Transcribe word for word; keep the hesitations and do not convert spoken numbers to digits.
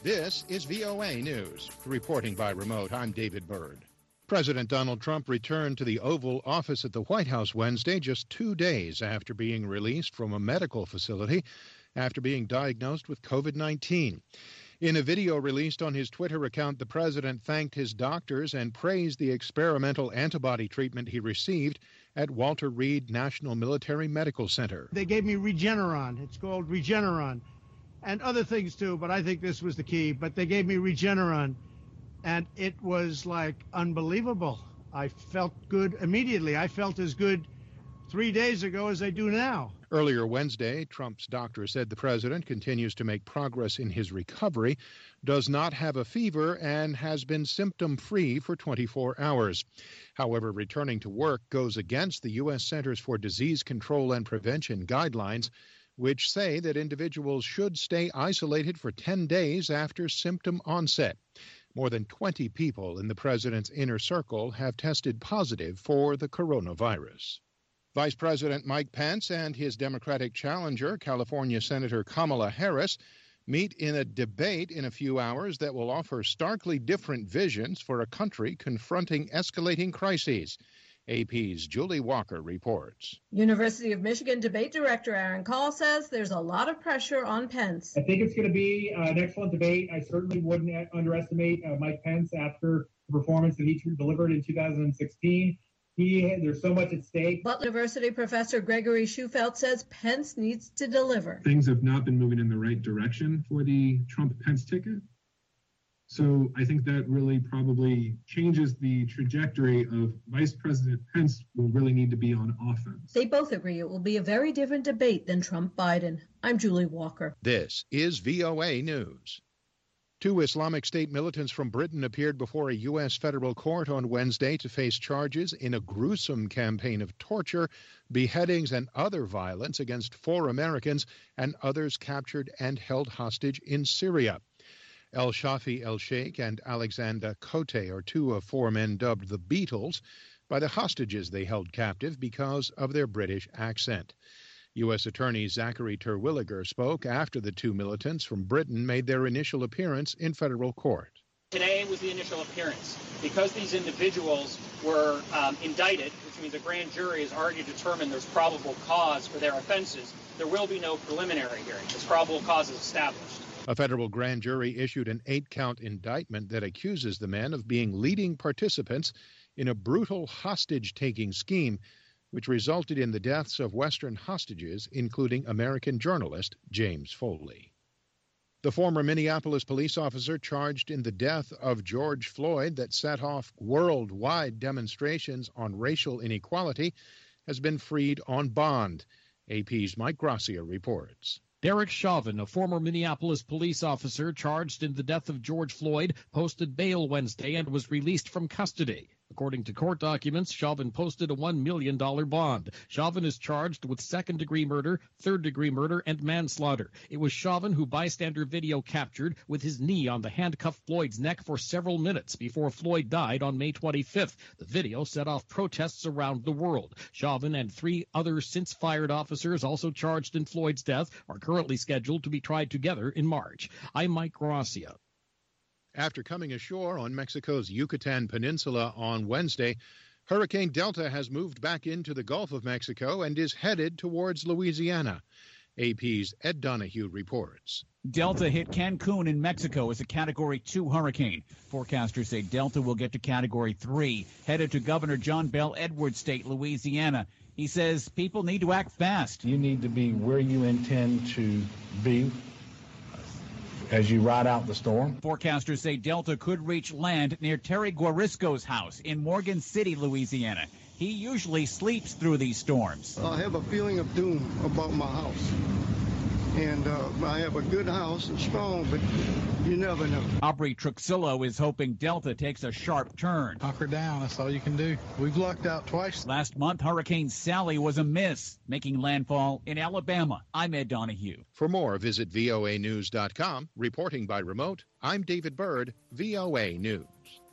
This is V O A News. Reporting by remote, I'm David Byrd. President Donald Trump returned to the Oval Office at the White House Wednesday, just two days after being released from a medical facility after being diagnosed with covid nineteen. In a video released on his Twitter account, the president thanked his doctors and praised the experimental antibody treatment he received at Walter Reed National Military Medical Center. They gave me Regeneron. It's called Regeneron. And other things too, but I think this was the key. But they gave me Regeneron, and it was like unbelievable. I felt good immediately. I felt as good three days ago as I do now. Earlier Wednesday, Trump's doctor said the president continues to make progress in his recovery, does not have a fever, and has been symptom-free for twenty-four hours. However, returning to work goes against the U S Centers for Disease Control and Prevention guidelines, which say that individuals should stay isolated for ten days after symptom onset. More than twenty people in the president's inner circle have tested positive for the coronavirus. Vice President Mike Pence and his Democratic challenger, California Senator Kamala Harris, meet in a debate in a few hours that will offer starkly different visions for a country confronting escalating crises. A P's Julie Walker reports. University of Michigan debate director Aaron Call says there's a lot of pressure on Pence. I think it's going to be uh, an excellent debate. I certainly wouldn't underestimate uh, Mike Pence after the performance that he delivered in two thousand sixteen. He, there's so much at stake. Butler University professor Gregory Shufelt says Pence needs to deliver. Things have not been moving in the right direction for the Trump-Pence ticket. So I think that really probably changes the trajectory of Vice President Pence will really need to be on offense. They both agree it will be a very different debate than Trump-Biden. I'm Julie Walker. This is V O A News. Two Islamic State militants from Britain appeared before a U S federal court on Wednesday to face charges in a gruesome campaign of torture, beheadings, and other violence against four Americans and others captured and held hostage in Syria. El Shafi El Sheikh and Alexander Cote are two of four men dubbed the Beatles by the hostages they held captive because of their British accent. U S Attorney Zachary Terwilliger spoke after the two militants from Britain made their initial appearance in federal court. Today was the initial appearance. Because these individuals were um, indicted, which means a grand jury has already determined there's probable cause for their offenses, there will be no preliminary hearing. This probable cause is established. A federal grand jury issued an eight-count indictment that accuses the men of being leading participants in a brutal hostage-taking scheme which resulted in the deaths of Western hostages, including American journalist James Foley. The former Minneapolis police officer charged in the death of George Floyd that set off worldwide demonstrations on racial inequality has been freed on bond. A P's Mike Gracia reports. Derek Chauvin, a former Minneapolis police officer charged in the death of George Floyd, posted bail Wednesday and was released from custody. According to court documents, Chauvin posted a one million dollars bond. Chauvin is charged with second-degree murder, third-degree murder, and manslaughter. It was Chauvin who bystander video captured with his knee on the handcuffed Floyd's neck for several minutes before Floyd died on May twenty-fifth. The video set off protests around the world. Chauvin and three other since-fired officers also charged in Floyd's death are currently scheduled to be tried together in March. I'm Mike Gracia. After coming ashore on Mexico's Yucatan Peninsula on Wednesday, Hurricane Delta has moved back into the Gulf of Mexico and is headed towards Louisiana. A P's Ed Donahue reports. Delta hit Cancun in Mexico as a Category two hurricane. Forecasters say Delta will get to Category three, headed to Governor John Bel Edwards State, Louisiana. He says people need to act fast. You need to be where you intend to be as you ride out the storm. Forecasters say Delta could reach land near Terry Guarisco's house in Morgan City, Louisiana. He usually sleeps through these storms. I have a feeling of doom about my house. And uh, I have a good house and strong, but you never know. Aubrey Truxillo is hoping Delta takes a sharp turn. Hunker down, that's all you can do. We've lucked out twice. Last month, Hurricane Sally was a miss, making landfall in Alabama. I'm Ed Donahue. For more, visit V O A news dot com. Reporting by remote, I'm David Byrd, V O A News.